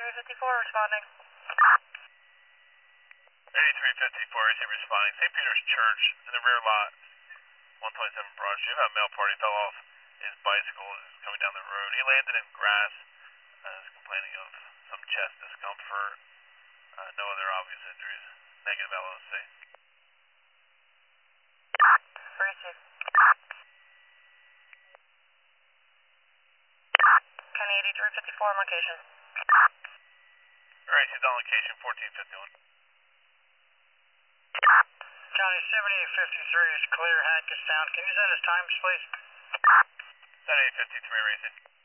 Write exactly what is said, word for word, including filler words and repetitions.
eighty-three fifty-four responding. eighty-three fifty-four, A C responding. Saint Peter's Church in the rear lot, one twenty-seven Broad Street. About a male party fell off his bicycle as he was coming down the road. He landed in grass. Uh, is complaining of some chest discomfort. Uh, no other obvious injuries. Negative L O C. Received. County eighty-three fifty-four on location. Alright, she's on location fourteen fifty-one. County seventy-eight fifty-three is clear, Hackett Sound. Can you send us times, please? seventy-eight fifty-three racing.